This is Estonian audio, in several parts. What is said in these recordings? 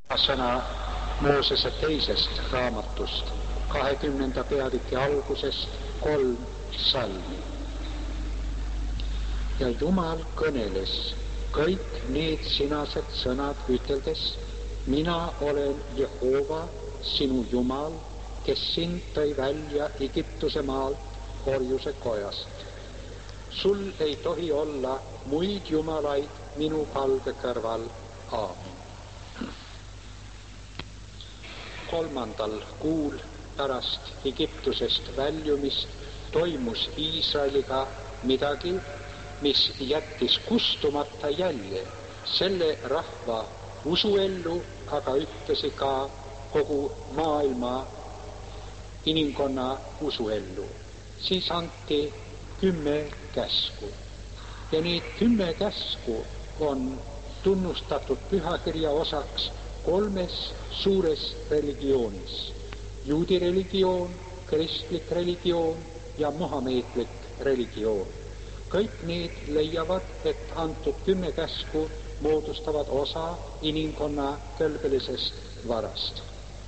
Sõna Moosese teisest raamatust, 20. peatüki algusest 3 salmi. Ja Jumal kõneles kõik need sinased sõnad üteldes: mina olen Jehova, sinu Jumal, kes sind tõi välja Egiptuse maalt orjuse kojast. Sul ei tohi olla muid jumalaid minu palge kõrval. Aamen. 3. kuul pärast Egiptusest väljumist toimus Iisraeliga midagi, mis jättis kustumata jälje selle rahva usuellu, aga ühtlasi ka kogu maailma inimkonna usuellu. Siis anti 10 käsku ja need 10 käsku on tunnustatud pühakirja osaks 3 suures religioonis: juudi religioon, kristlik religioon ja mohameedlik religioon. Kõik need leiavad, et antud 10 käsku moodustavad osa inimkonna kõlbelisest varast.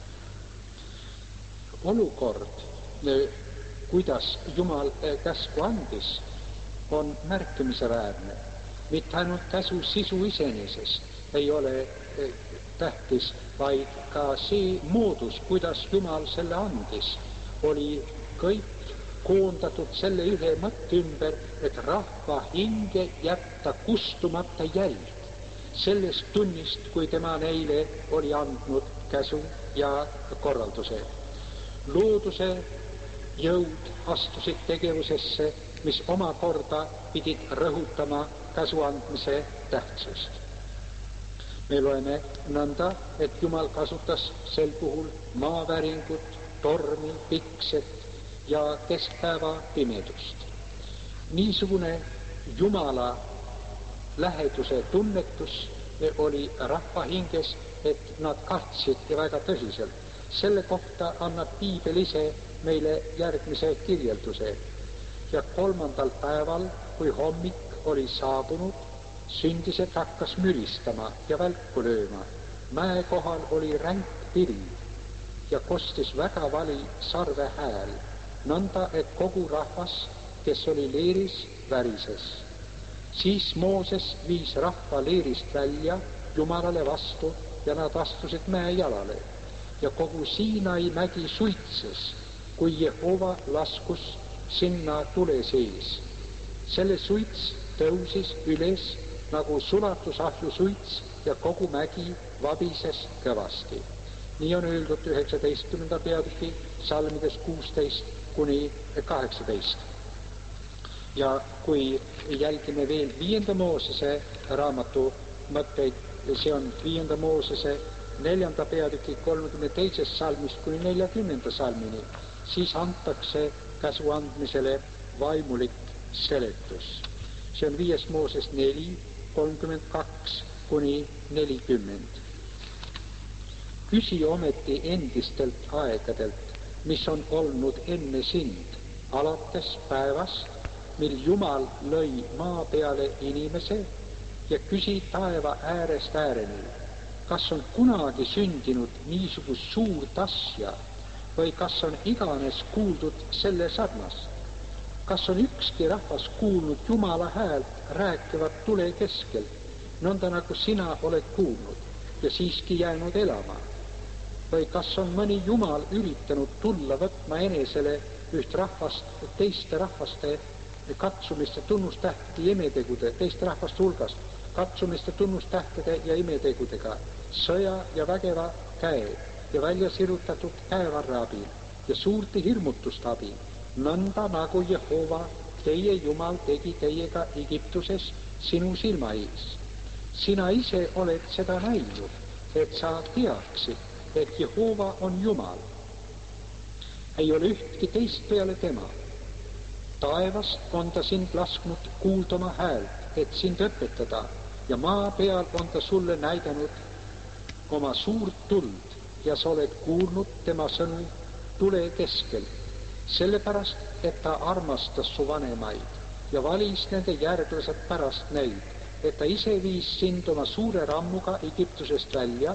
Olukord, kuidas Jumal käsku andis, on märkimisväärne. Mitte ainult käsu sisu iseenesest ei ole tähtis, vaid ka see moodus, kuidas Jumal selle andis, oli kõik koondatud selle ühe mõtte ümber, et rahva hinge jätta kustumata jälg sellest tunnist, kui tema neile oli andnud käsu ja korralduse. Looduse jõud astusid tegevusesse, mis omakorda pidid rõhutama käsu andmise tähtsust. Me loeme nõnda, et Jumal kasutas sel puhul maaväringut, tormi, pikset ja keskpäeva pimedust. Niisugune Jumala läheduse tunnetus oli rahva hinges, et nad kahtsid ja väga tõsiselt. Selle kohta annab Piibel ise meile järgmise kirjelduse. Ja 3. päeval, kui hommik oli saabunud, sündised hakkas müristama ja välku lööma. Mäe kohal oli ränk pilv ja kostis väga vali sarve hääl, nõnda, et kogu rahvas, kes oli leeris, värises. Siis Mooses viis rahva leerist välja Jumalale vastu ja nad astusid mäe jalale. Ja kogu Siinai mägi suitses, kui Jehova laskus sinna tule sees. Selle suits tõusis üles nagu sulatusahju suits ja kogu mägi vabises kõvasti. Nii on öeldud 19. peatüki salmides 16-18. Ja kui jälgime veel 5. Moosese raamatu mõtteid, see on 5. Moosese 4. peatüki 32. salmist kuni 40. salmini, siis antakse käsu andmisele vaimulik seletus. See on 5. Mooses 4, 32 kuni 40. Küsi ometi endistelt aegadelt, mis on olnud enne sind, alates päevast, mil Jumal lõi maa peale inimese, ja küsi taeva äärest ääreni, kas on kunagi sündinud niisugust suurt asja või kas on iganes kuuldud selle sarnast? Kas on ükski rahvas kuulnud Jumala häält rääkivat tule keskel, nõnda nagu sina oled kuulnud ja siiski jäänud elama? Või kas on mõni Jumal üritanud tulla võtma enesele üht rahvast teiste rahvaste katsumiste tunnustähtede ja imetegude, teiste rahvaste hulgast katsumiste tunnustähtede ja imetegudega, sõja ja vägeva käe ja välja sirutatud käevarra abil ja suurte hirmutuste abil, nõnda nagu Jehova, teie Jumal, tegi teiega Egiptuses sinu silma ees. Sina ise oled seda näinud, et sa teaksid, et Jehova on Jumal. Ei ole ühtki teist peale tema. Taevast on ta sind lasknud kuuldama häält, et sind õpetada, ja maa peal on ta sulle näidanud oma suurt tuld ja sa oled kuulnud tema sõnu tule keskel. Sellepärast, et ta armastas su vanemaid ja valis nende järglased pärast neid, et ta ise viis sind oma suure rammuga Egiptusest välja,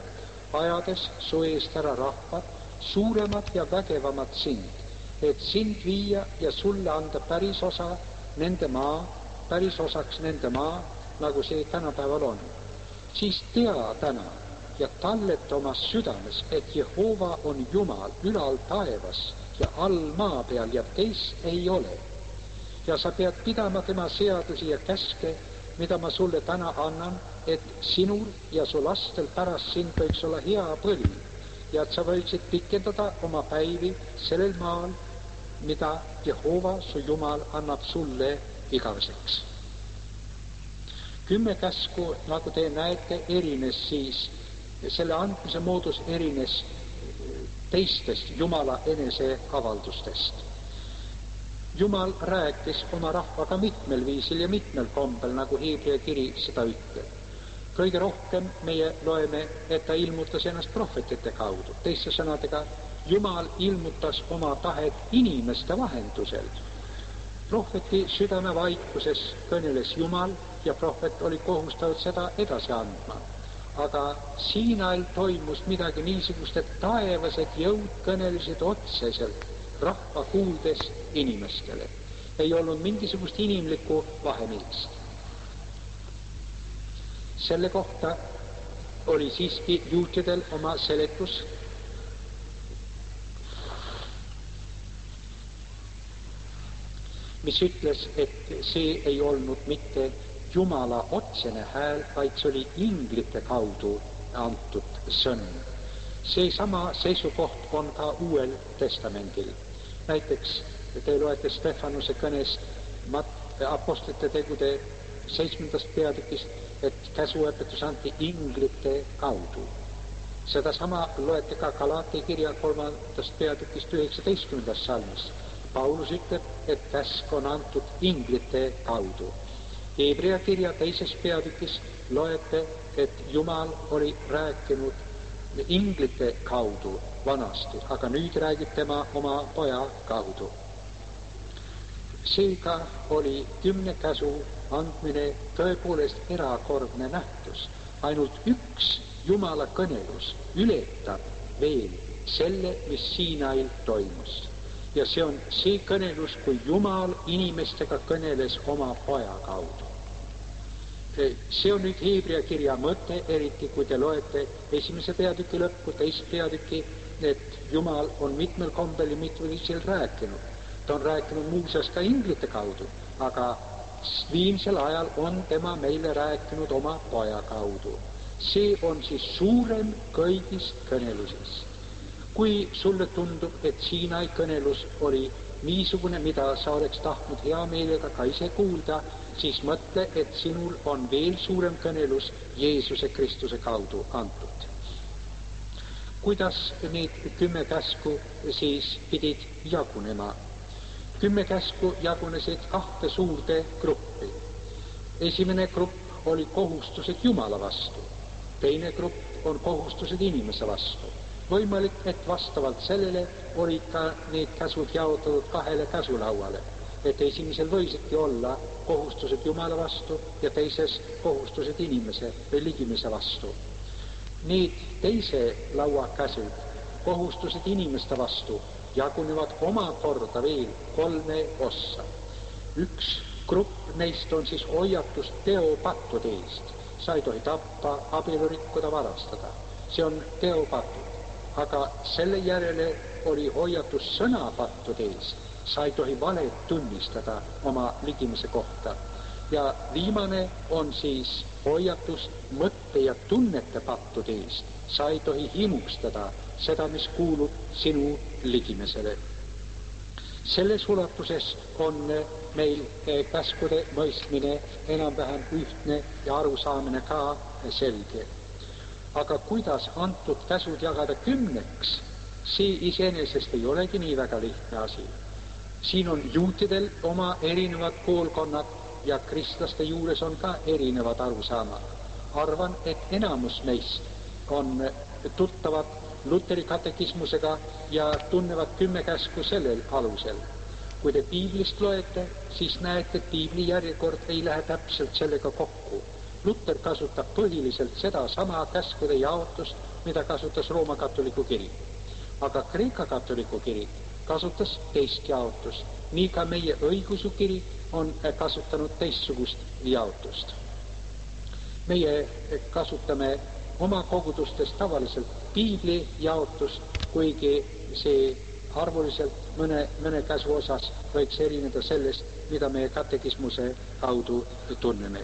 ajades su eest ära rahvad, suuremad ja vägevamad sind, et sind viia ja sulle anda pärisosaks nende maa, nagu see tänapäeval on. Siis tea täna ja talleta oma südames, et Jehova on Jumal ülal taevas ja all maa peal ja teist ei ole. Ja sa pead pidama tema seadusi ja käske, mida ma sulle täna annan, et sinul ja su lastel pärast sind võiks olla hea põli ja et sa võiksid pikendada oma päivi sellel maal, mida Jehova su Jumal annab sulle igaveseks. 10 käsku, nagu te näete, erines siis, selle andmise moodus erines teistest Jumala enese avaldustest. Jumal rääkis oma rahvaga mitmel viisil ja mitmel kombel, nagu Hebra kiri seda ütleb. Kõige rohkem meie loeme, et ta ilmutas ennast prohvetite kaudu. Teiste sõnadega, Jumal ilmutas oma tahet inimeste vahendusel. Prohveti südame vaikuses kõneles Jumal ja prohvet oli kohustatud seda edasi andma. Aga Siinail toimus midagi niisugust, et taevased jõud kõnelesid otseselt rahva kuuldes inimestele. Ei olnud mingisugust inimlikku vahemilst. Selle kohta oli siiski juutidel oma seletus, mis ütles, et see ei olnud mitte Jumala otsene hääl, vaid see oli inglite kaudu antud sõnum. Seesama seisukoht on ka Uuel Testamendil. Näiteks te loete Stefanuse kõnest apostlite tegude 7. peatükist, et käsuõpetus anti inglite kaudu. Sedasama loete ka Galaati kirja 3. peatükist 19. salmis. Paulus ütleb, et käsk on antud inglite kaudu. Hebra kirja 2. peatükis loete, et Jumal oli rääkinud inglite kaudu vanasti, aga nüüd räägib tema oma poja kaudu. Seega oli 10 käsu andmine tõepoolest erakordne nähtus. Ainult üks Jumala kõnelus ületab veel selle, mis Siinail toimus. Ja see on see kõnelus, kui Jumal inimestega kõneles oma poja kaudu. See on nüüd Hebra kirja mõte, eriti kui te loete 1. peatüki lõppu, 2. peatüki, et Jumal on mitmel kombel ja mitmel viisil rääkinud. Ta on rääkinud muuseas ka inglite kaudu, aga viimsel ajal on tema meile rääkinud oma poja kaudu. See on siis suurem kõigist kõnelusest. Kui sulle tundub, et Siinai kõnelus oli niisugune, mida sa oleks tahtnud hea meelega ka ise kuulda, siis mõtle, et sinul on veel suurem kõnelus Jeesuse Kristuse kaudu antud. Kuidas need 10 käsku siis pidid jagunema? 10 käsku jagunesid 2 suurde gruppi. Esimene grupp oli kohustused Jumala vastu. Teine grupp on kohustused inimese vastu. Võimalik, et vastavalt sellele olid ka need käsud jaotatud 2 käsulauale, et esimesel võisidki olla kohustused Jumala vastu ja teises kohustused inimese või ligimese vastu. Need teise laua käsud, kohustused inimeste vastu, jagunevad omakorda veel 3 ossa. Üks grupp neist on siis hoiatus teopattude eest. Sa ei tohi tappa, abielu rikkuda, varastada. See on teopatud. Aga selle järele oli hoiatus sõnapattude eest. Sa ei tohi valet tunnistada oma ligimise kohta. Ja viimane on siis hoiatus mõtte ja tunnete pattude eest. Sa ei tohi himustada seda, mis kuulub sinu ligimisele. Selles ulatuses on meil käskude mõistmine enam-vähem ühtne ja arusaamine ka selge. Aga kuidas antud käsud jagada 10-ks, see iseenesest ei olegi nii väga lihtne asi. Siin on juutidel oma erinevad koolkonnad ja kristlaste juures on ka erinevad arusaamad. Arvan, et enamus neist on tuttavad Luteri katekismusega ja tunnevad 10 käsku sellel alusel. Kui te piiblist loete, siis näete, et piibli järjekord ei lähe täpselt sellega kokku. Luter kasutab põhiliselt seda sama käskude jaotust, mida kasutas Rooma katoliku kirik. Aga Kreeka katoliku kirik kasutas teist jaotust. Nii ka meie õigeusu kirik on kasutanud teistsugust jaotust. Meie kasutame oma kogudustes tavaliselt piibli jaotust, kuigi see arvuliselt mõne käsu osas võiks erineda sellest, mida meie katekismuse kaudu tunneme.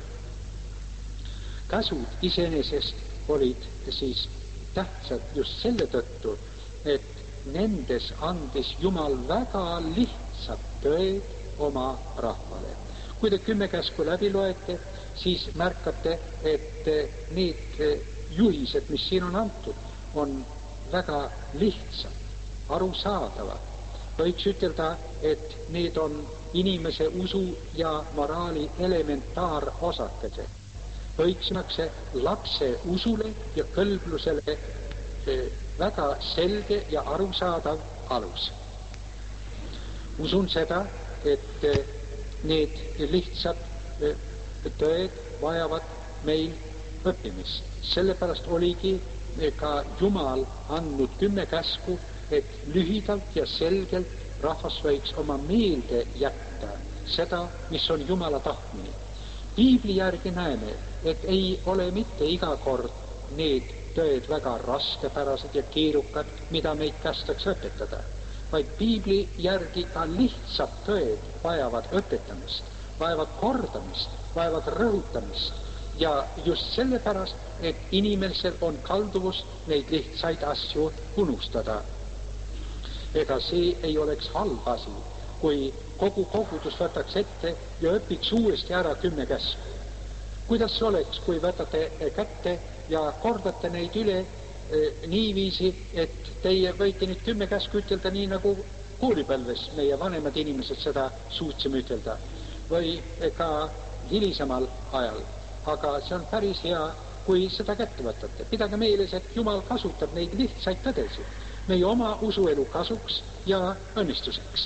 Käsud iseenesest olid siis tähtsad just selle tõttu, et nendes andis Jumal väga lihtsad tõed oma rahvale. Kui te 10 käsku läbi loete, siis märkate, et need juhised, mis siin on antud, on väga lihtsad, arusaadavad. Võiks ütelda, et need on inimese usu ja moraali elementaarosakese. Võiksmakse lapse usule ja kõlblusele väga selge ja arusaadav alus. Usun seda, et need lihtsad tõed vajavad meil õppimist. Sellepärast oligi ka Jumal andnud 10 käsku, et lühidalt ja selgelt rahvas võiks oma meelde jätta seda, mis on Jumala tahtmine. Piibli järgi näeme, et ei ole mitte iga kord need tõed väga raskepärased ja keerukad, mida meid kästakse õpetada, vaid piibli järgi ka lihtsad tõed vajavad õpetamist, vajavad kordamist, vajavad rõhutamist ja just sellepärast, et inimesel on kalduvus neid lihtsaid asju unustada. Ega see ei oleks halb asi, kui kogu kogudus võtaks ette ja õpiks uuesti ära 10 käsku. Kuidas see oleks, kui võtate kätte ja kordate neid üle niiviisi, et teie võite nüüd 10 käsku ütelda nii, nagu koolipõlves meie vanemad inimesed seda suutsime ütelda või ka hilisemal ajal. Aga see on päris hea, kui seda kätte võtate. Pidage meeles, et Jumal kasutab neid lihtsaid tõdesid meie oma usuelu kasuks ja õnnistuseks.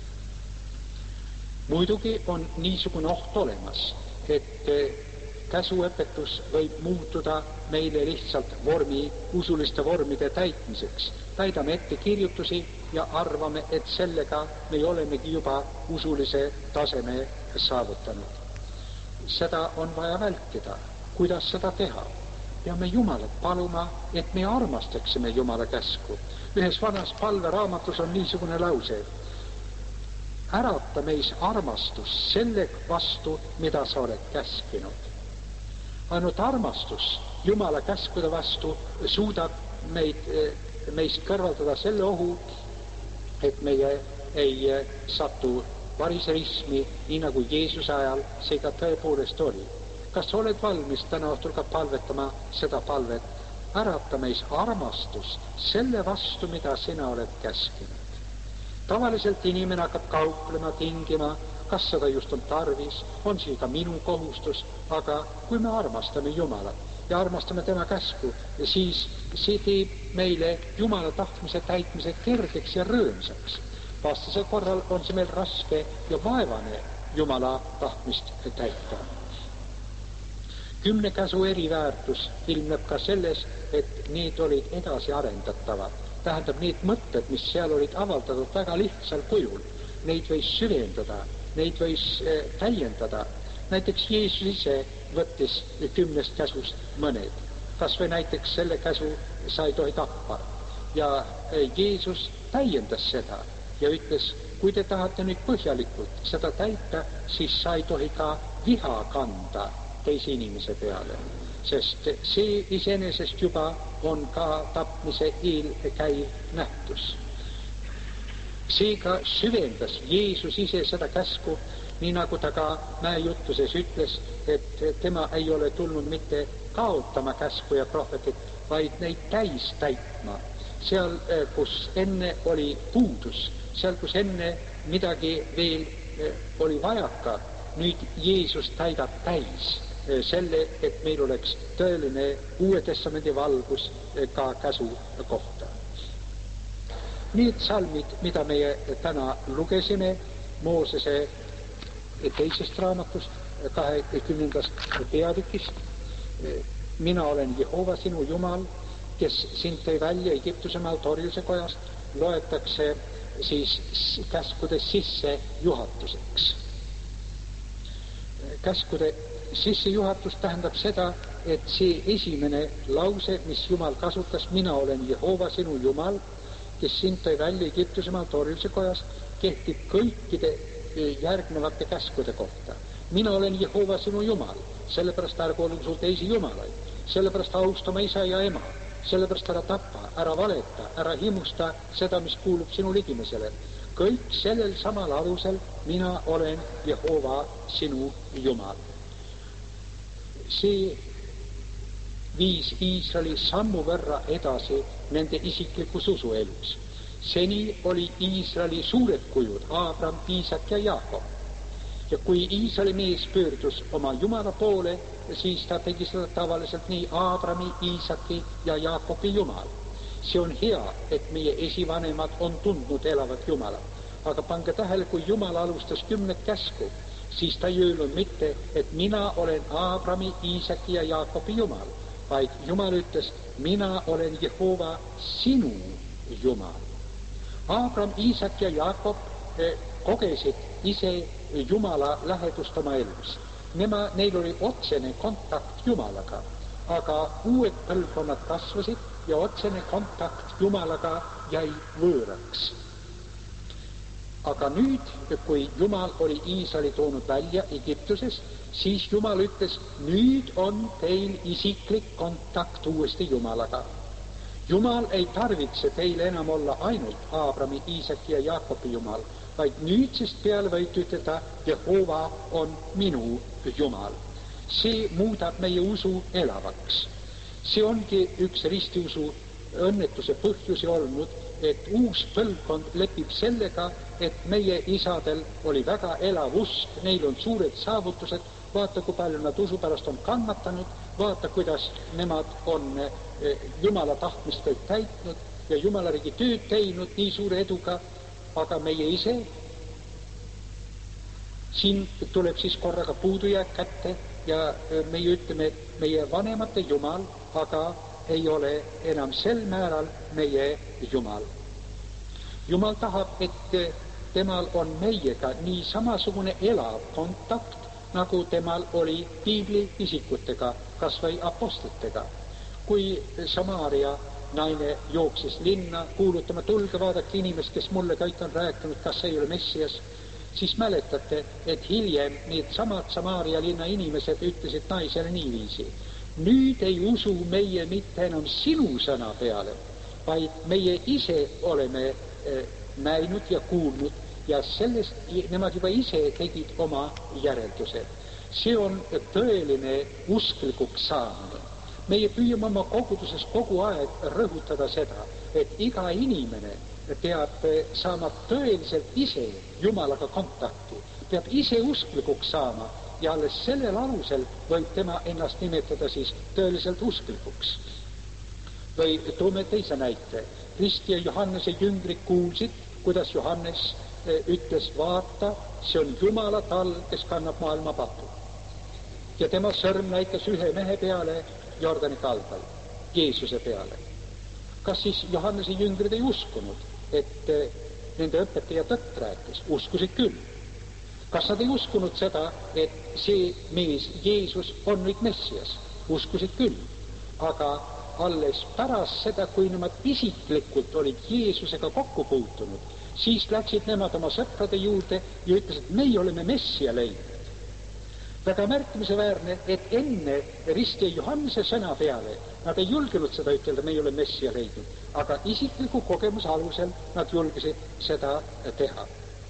Muidugi on niisugune oht olemas, et käsuõpetus võib muutuda meile lihtsalt usuliste vormide täitmiseks. Täidame ette kirjutusi ja arvame, et sellega me olemegi juba usulise taseme saavutanud. Seda on vaja vältida. Kuidas seda teha? Peame Jumalat paluma, et me armastaksime Jumala käsku. Ühes vanas palveraamatus on niisugune lause: ärata meis armastus selle vastu, mida sa oled käskinud. Ainult armastus Jumala käskude vastu suudab meist kõrvaldada selle ohu, et meie ei satu variserismi, nii nagu Jeesuse ajal see ka tõepoolest oli. Kas sa oled valmis täna õhtul ka palvetama seda palvet? Ärata meis armastus selle vastu, mida sina oled käskinud. Tavaliselt inimene hakkab kauplema, tingima, kas seda just on tarvis, on see ka minu kohustus, aga kui me armastame Jumalat ja armastame tema käsku, siis see teeb meile Jumala tahtmise täitmise kergeks ja rõõmsaks. Vastase korral on see meil raske ja vaevane Jumala tahtmist täita. 10 käsu eriväärtus ilmneb ka selles, et need olid edasi arendatavad. Tähendab, need mõtted, mis seal olid avaldatud väga lihtsal kujul, neid võis süvendada, neid võis täiendada. Näiteks Jeesus ise võttis 10 käsust mõned. Kas või näiteks selle käsu, sa ei tohi tappa. Ja Jeesus täiendas seda ja ütles, kui te tahate nüüd põhjalikult seda täita, siis sa ei tohi ka viha kanda teise inimese peale, sest see iseenesest juba on ka tapmise eelkäiv nähtus. Seega süvendas Jeesus ise seda käsku, nii nagu ta ka mäejutluses ütles, et tema ei ole tulnud mitte kaotama käsku ja prohvetit, vaid neid täis täitma. Seal, kus enne oli puudus, seal, kus enne midagi veel oli vajaka, nüüd Jeesus täidab täis selle, et meil oleks tõeline Uue Testamendi valgus ka käsu kohta. Need salmid, mida meie täna lugesime Moosese teisest raamatust, 20. peatükist, mina olen Jehova sinu Jumal, kes sind tõi välja Egiptuse maal torjuse kojast, loetakse siis käskude sissejuhatuseks. Käskude sissejuhatus tähendab seda, et see esimene lause, mis Jumal kasutas, mina olen Jehova sinu Jumal, kes sind tõi välja Egiptuse maal torjuse kojast, kehtib kõikide järgnevate käskude kohta. Mina olen Jehova sinu Jumal, sellepärast ärgu olgu sul teisi jumalaid, sellepärast austa oma isa ja ema, sellepärast ära tapa, ära valeta, ära himusta seda, mis kuulub sinu ligimesele. Kõik sellel samal alusel mina olen Jehova sinu Jumal. See viis Iisraeli sammu võrra edasi nende isiklikus usuelus. Seni oli Iisraeli suured kujud, Abraham, Iisak ja Jaakob. Ja kui Iisraeli mees pöördus oma Jumala poole, siis ta tegi seda tavaliselt nii Abrahami, Iisaki ja Jaakobi Jumal. See on hea, et meie esivanemad on tundnud elavat Jumalat. Aga pange tähele, kui Jumal alustas 10 käsku, siis ta ei öelnud mitte, et mina olen Abrahami, Iisaki ja Jaakobi Jumal, vaid Jumal ütles, mina olen Jehova sinu Jumal. Abraham, Iisak ja Jaakob kogesid ise Jumala lähedust oma elus. Neil oli otsene kontakt Jumalaga, aga uued põlvkonnad kasvasid ja otsene kontakt Jumalaga jäi võõraks. Aga nüüd, kui Jumal oli Iisraeli toonud välja Egiptusest, siis Jumal ütles, nüüd on teil isiklik kontakt uuesti Jumalaga. Jumal ei tarvitse teile enam olla ainult Abrahami, Iisaki ja Jaakobi Jumal, vaid nüüdsest peale võite ütelda, Jehova on minu Jumal. See muudab meie usu elavaks. See ongi üks ristiusu õnnetuse põhjusi olnud, et uus põlvkond lepib sellega, et meie isadel oli väga elav usk, neil on suured saavutused, vaata, kui palju nad usu pärast on kannatanud, vaata, kuidas nemad on Jumala tahtmist kõik täitnud ja Jumala riigi tööd teinud nii suure eduga, aga meie ise, siin tuleb siis korraga puudujääk kätte ja meie ütleme, et meie vanemate Jumal, aga ei ole enam sel määral meie Jumal. Jumal tahab, et temal on meiega nii samasugune elav kontakt, nagu temal oli piibli isikutega, kas või apostlitega. Kui Samaaria naine jooksis linna kuulutama, tulge vaadake inimest, kes mulle kõik on rääkinud, kas ei ole Messias, siis mäletate, et hiljem need samad Samaaria linna inimesed ütlesid naisele niiviisi, nüüd ei usu meie mitte enam sinu sõna peale, vaid meie ise oleme näinud ja kuulnud ja sellest nemad juba ise tegid oma järeldused. See on tõeline usklikuks saamine. Meie püüame oma koguduses kogu aeg rõhutada seda, et iga inimene peab saama tõeliselt ise Jumalaga kontakti, peab ise usklikuks saama ja alles sellel alusel võib tema ennast nimetada siis tõeliselt usklikuks. Või toome teise näite. Kristi ja Johannese jüngrid kuulsid, kuidas Johannes ütles, vaata, see on Jumala tall, kes kannab maailma patu. Ja tema sõrm näitas ühe mehe peale Jordani kaldal, Jeesuse peale. Kas siis Johannese jüngrid ei uskunud, et nende õpetaja tõtt rääkis? Uskusid küll. Kas nad ei uskunud seda, et see mees Jeesus on nüüd Messias? Uskusid küll. Aga alles pärast seda, kui nemad isiklikult olid Jeesusega kokku puutunud, siis läksid nemad oma sõprade juurde ja ütlesid, et meie oleme Messia leidnud. Väga märkimisväärne, et enne Risti ja Johannese sõna peale nad ei julgenud seda ütelda, meie oleme Messia leidnud, aga isikliku kogemuse alusel nad julgesid seda teha.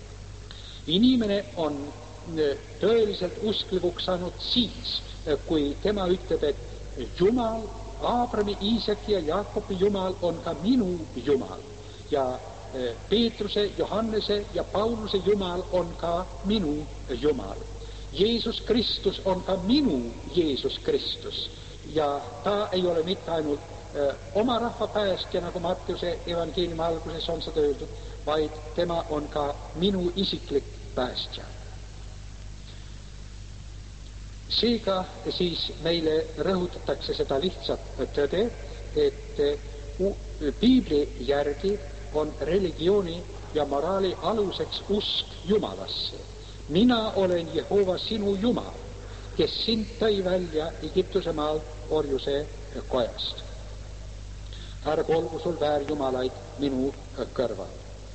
Inimene on tõeliselt usklikuks saanud siis, kui tema ütleb, et Jumal, Abrahami, Iisaki ja Jaakobi Jumal on ka minu Jumal ja Peetruse, Johannese ja Pauluse Jumal on ka minu Jumal. Jeesus Kristus on ka minu Jeesus Kristus ja ta ei ole mitte ainult oma rahva päästja, nagu Matteuse evangeeliumi alguses on seda öeldud, vaid tema on ka minu isiklik päästja. Seega siis meile rõhutatakse seda lihtsat tõde, et piibli järgi on religiooni ja moraali aluseks usk Jumalasse. Mina olen Jehova sinu Jumal, kes sind tõi välja Egiptuse maalt orjuse kojast. Ärgu olgu sul väärjumalaid minu kõrval.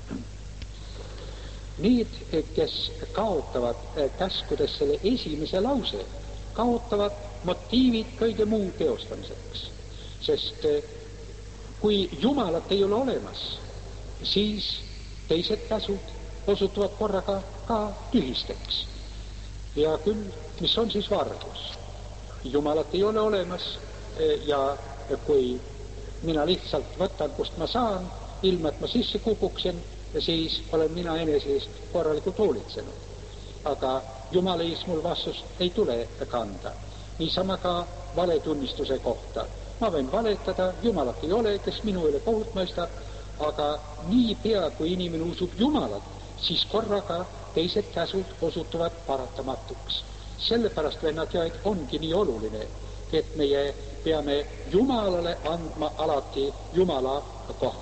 Need, kes kaotavad käskudes selle esimese lause, kaotavad motiivid kõige muu teostamiseks. Sest kui Jumalat ei ole olemas, siis teised käsud osutuvad korraga ka tühisteks. Ja küll, mis on siis vargus? Jumalat ei ole olemas ja kui mina lihtsalt võtan, kust ma saan, ilma et ma sisse kukuksin, siis olen mina enesest korralikult hoolitsenud. Aga Jumala ees mul vastust ei tule kanda. Niisama ka valetunnistuse kohta. Ma võin valetada, Jumalat ei ole, kes minu üle kohut mõistab, aga nii pea, kui inimene usub Jumalat, siis korraga teised käsud osutuvad paratamatuks. Sellepärast, vennad ja et ongi nii oluline, et meie peame Jumalale andma alati Jumala koha.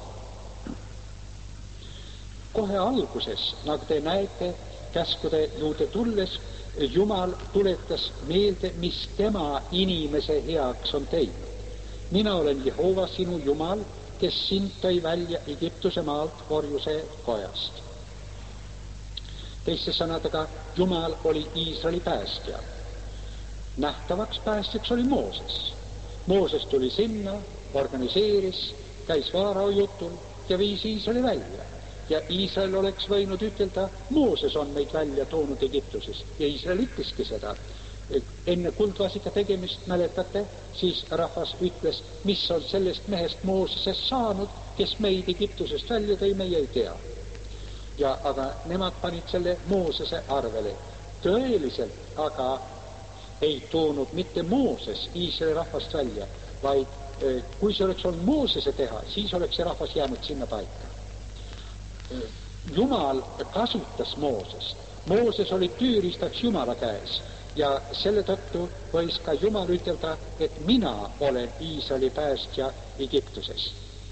Kohe alguses, nagu te näete, käskude juurde tulles, Jumal tuletas meelde, mis tema inimese heaks on teinud. Mina olen Jehova sinu Jumal, kes sind tõi välja Egiptuse maalt orjuse kojast. Teiste sõnadega, Jumal oli Iisraeli päästja. Nähtavaks päästjaks oli Mooses. Mooses tuli sinna, organiseeris, käis Vaarao jutul ja viis Iisraeli välja. Ja Iisrael oleks võinud ütelda, Mooses on meid välja toonud Egiptusest. Ja Iisrael ütleski seda. Enne kuldvasika tegemist, mäletate, siis rahvas ütles, mis on sellest mehest Moosesest saanud, kes meid Egiptusest välja tõi, meie ei tea. Ja aga nemad panid selle Moosese arvele. Tõeliselt aga ei toonud mitte Mooses Iisraeli rahvast välja, vaid kui see oleks olnud Moosese teha, siis oleks see rahvas jäänud sinna paika. Jumal kasutas Moosest. Mooses oli tüüriistaks Jumala käes ja selle tõttu võis ka Jumal ütelda, et mina olen Iisraeli päästja Egiptusest.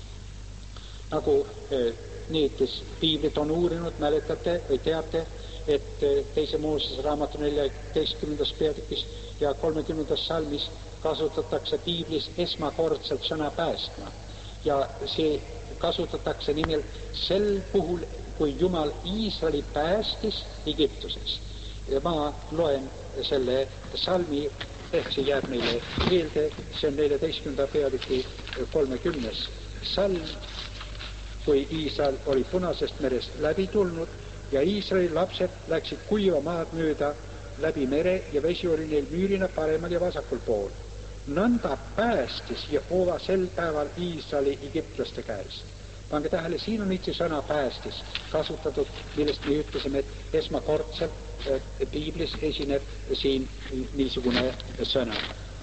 Nagu need, kes piiblit on uurinud, mäletate või teate, et teise Moosese raamatu 14. peatükis ja 30. salmis kasutatakse piiblis esmakordselt sõna päästma. Ja see kasutatakse nimelt sel puhul, kui Jumal Iisraeli päästis Egiptusest. Ja ma loen selle salmi, ehk see jääb meile meelde, see on 14. peatüki 30. salm, kui Iisrael oli Punasest merest läbi tulnud ja Iisraeli lapsed läksid kuiva maad mööda läbi mere ja vesi oli neil müürina paremal ja vasakul pool. Nõnda päästis Jehova sel päeval Iisraeli egiptlaste käest. Pange tähele, siin on itse sõna päästis kasutatud, millest me ütlesime, et esmakordselt piiblis esineb siin niisugune sõna.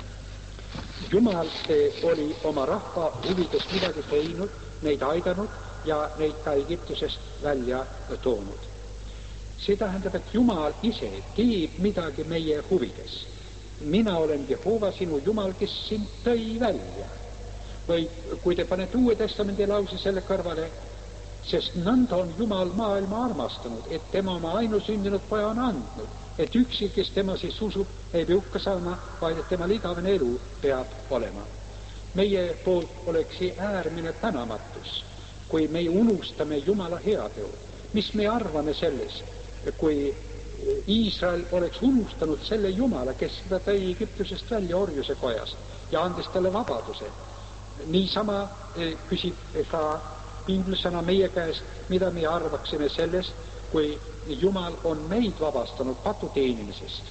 Jumal oli oma rahva huvides midagi teinud, neid aidanud ja neid ka Egiptusest välja toonud. See tähendab, et Jumal ise teeb midagi meie huvides. Mina olen Jehova sinu Jumal, kes sind tõi välja. Või kui te panete Uue Testamendi lause selle kõrvale, sest nõnda on Jumal maailma armastanud, et tema oma ainusündinud poja on andnud, et üksi, kes tema siis usub, ei pea hukka saama, vaid et temal igavene elu peab olema. Meie poolt oleks see äärmine tänamatus, kui me unustame Jumala heateod. Mis me arvame sellest, kui Iisrael oleks unustanud selle Jumala, kes seda tõi Egiptusest välja orjuse kojast ja andis talle vabaduse. Niisama küsib ka piiblisõna meie käest, mida me arvaksime sellest, kui Jumal on meid vabastanud patu teenimisest.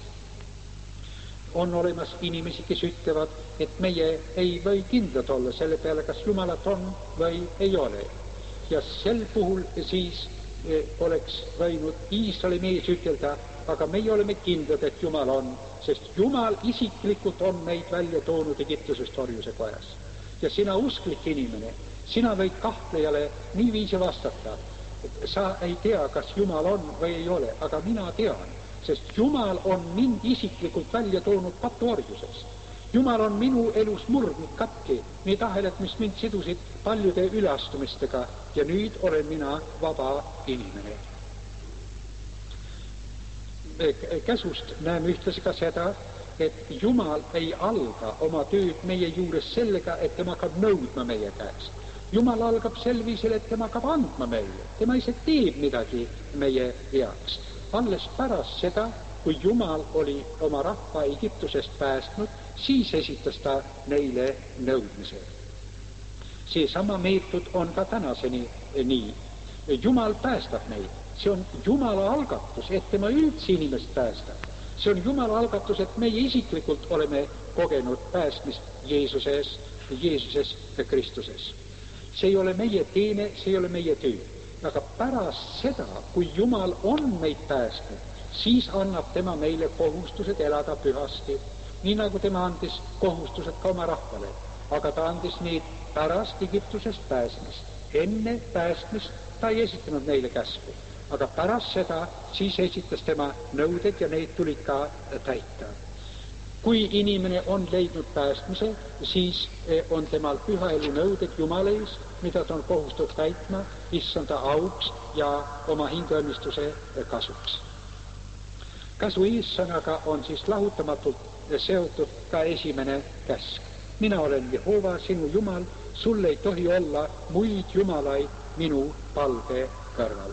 On olemas inimesi, kes ütlevad, et meie ei või kindlad olla selle peale, kas Jumalat on või ei ole. Ja sel puhul siis oleks võinud Iisraeli mees ütelda, aga meie oleme kindlad, et Jumal on, sest Jumal isiklikult on meid välja toonud Egiptusest orjuse kojas. Ja sina usklik inimene, sina võid kahtlejale niiviisi vastata, et sa ei tea, kas Jumal on või ei ole, aga mina tean, sest Jumal on mind isiklikult välja toonud patuorjusest. Jumal on minu elus murdnud katki need ahelad, mis mind sidusid paljude üleastumistega ja nüüd olen mina vaba inimene. Käsust näeme ühtlasi ka seda, et Jumal ei alga oma tööd meie juures sellega, et tema hakkab nõudma meie käest. Jumal algab sel viisil, et tema hakkab andma meile. Tema ise teeb midagi meie heaks. Alles pärast seda, kui Jumal oli oma rahva Egiptusest päästnud, siis esitas ta neile nõudmise. Seesama meetod on ka tänaseni nii. Jumal päästab neid. See on Jumala algatus, et tema üldse inimest päästab. See on Jumala algatus, et meie isiklikult oleme kogenud päästmist Jeesuses Kristuses. See ei ole meie teene, see ei ole meie töö. Aga pärast seda, kui Jumal on meid päästnud, siis annab tema meile kohustused elada pühasti, nii nagu tema andis kohustused ka oma rahvale. Aga ta andis neid pärast Egiptusest pääsmist. Enne päästmist ta ei esitanud neile käsku. Aga pärast seda siis esitas tema nõuded ja neid tulid ka täita. Kui inimene on leidnud päästmise, siis on temal püha elu nõuded Jumala ees, mida ta on kohustatud täitma issanda auks ja oma hingeõnnistuse kasuks. Käsu eessõnaga on siis lahutamatult seotud ka esimene käsk. Mina olen Jehova, sinu Jumal, sul ei tohi olla muid jumalaid minu palge kõrval.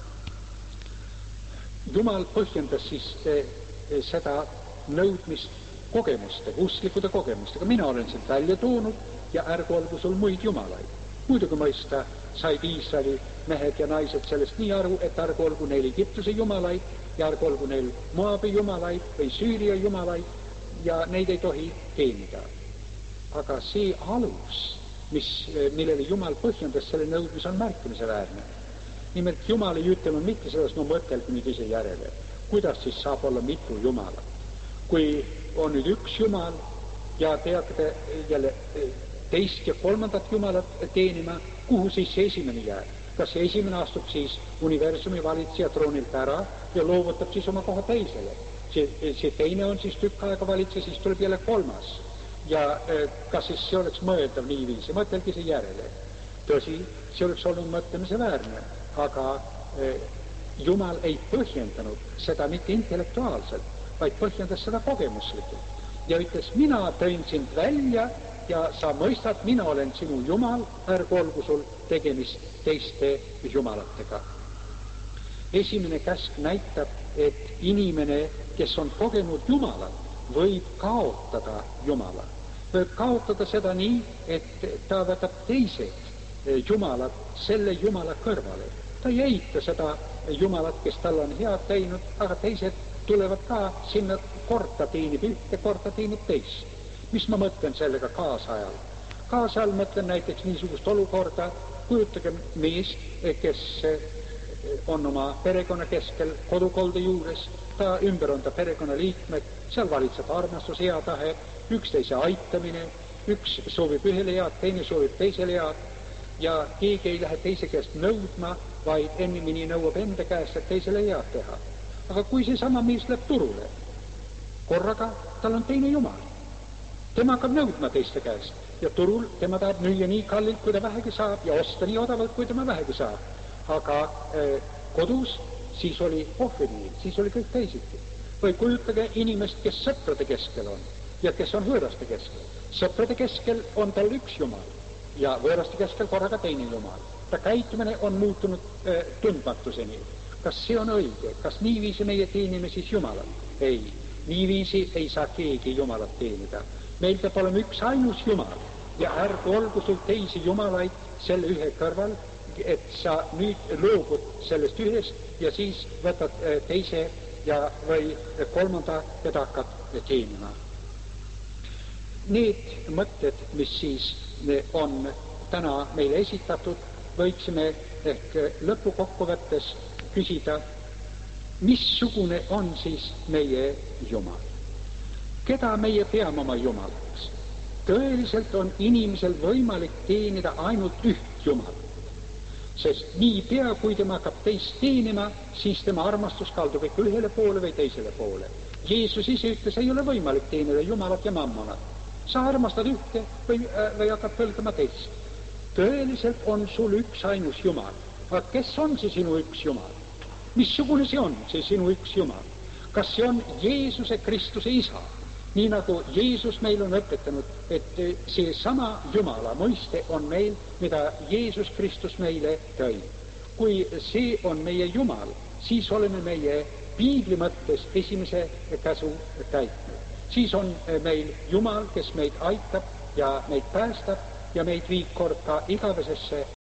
Jumal põhjendas siis seda nõudmist kogemuste, usklikude kogemustega. Mina olen sind välja toonud ja ärgu olgu sul muid jumalaid. Muidugi mõista said Iisraeli mehed ja naised sellest nii aru, et ärgu olgu neil Egiptuse jumalaid ja ärgu olgu neil Moabi jumalaid või Süüria jumalaid ja neid ei tohi teenida. Aga see alus, millele Jumal põhjendas selle nõudmise, on märkimisväärne. Nimelt Jumal ei ütelnud mitte sellest, no mõtelge nüüd ise järele, kuidas siis saab olla mitu Jumalat. Kui on nüüd üks Jumal ja teate jälle teist ja kolmandat Jumalat teenima, kuhu siis see esimene jääb? Kas see esimene astub siis universumi valitseja troonilt ära ja loovutab siis oma koha teisele? See teine on siis tükk aega valitseja, siis tuleb jälle kolmas. Ja kas siis see oleks mõeldav niiviisi? Mõtelge see järele. Tõsi, see oleks olnud mõtlemise väärne. Aga Jumal ei põhjendanud seda mitte intellektuaalselt, vaid põhjendas seda kogemuslikult. Ja ütles, mina tõin sind välja ja sa mõistad, mina olen sinu Jumal, ärgu olgu sul tegemist teiste jumalatega. Esimene käsk näitab, et inimene, kes on kogenud Jumalat, võib kaotada Jumalat. Võib kaotada seda nii, et ta võtab teised Jumalat selle Jumala kõrvale. Ta ei eita seda Jumalat, kes tal on head teinud, aga teised tulevad ka sinna, korda teenib ühte, korda teenib teist. Mis ma mõtlen sellega kaasajal? Kaasajal mõtlen näiteks niisugust olukorda, kujutage meest, kes on oma perekonna keskel kodukolde juures, ta ümber on ta perekonnaliikmed, seal valitseb armastus, hea tahe, üksteise aitamine, üks soovib ühele head, teine soovib teisele head ja keegi ei lähe teise käest nõudma, vaid ennemini nõuab enda käest, et teisele head teha. Aga kui see sama mees läheb turule, korraga tal on teine Jumal. Tema hakkab nõudma teiste käest ja turul tema tahab müüa nii kallilt, kui ta vähegi saab ja osta nii odavalt, kui tema vähegi saab. Aga kodus siis oli ohvriil, siis oli kõik teisiti. Või kujutage inimest, kes sõprade keskel on ja kes on võõraste keskel. Sõprade keskel on tal üks Jumal ja võõraste keskel korraga teine Jumal. Ta käitumine on muutunud tundmatuseni. Kas see on õige? Kas niiviisi meie teenime siis Jumalat? Ei, niiviisi ei saa keegi Jumalat teenida. Meil peab olema üks ainus Jumal ja ärgu olgu sul teisi Jumalaid selle ühe kõrval, et sa nüüd loobud sellest ühest ja siis võtad teise ja või kolmanda, keda hakkad teenima. Need mõtted, mis siis on täna meile esitatud, võiksime ehk lõpukokkuvõttes küsida, missugune on siis meie Jumal? Keda meie peame oma Jumalaks? Tõeliselt on inimesel võimalik teenida ainult üht Jumalat. Sest niipea, kui tema hakkab teist teenima, siis tema armastus kaldub ikka ühele poole või teisele poole. Jeesus ise ütles, ei ole võimalik teenida Jumalat ja mammonat. Sa armastad ühte või hakkad põlgama teist. Tõeliselt on sul üks ainus Jumal. Aga kes on see sinu üks Jumal? Missugune see on, see sinu üks Jumal? Kas see on Jeesuse Kristuse isa? Nii nagu Jeesus meil on õpetanud, et see sama Jumala mõiste on meil, mida Jeesus Kristus meile tõi. Kui see on meie Jumal, siis oleme meie Piibli mõttes esimese käsu täitnud. Siis on meil Jumal, kes meid aitab ja meid päästab ja meid viib kord ka igavesesse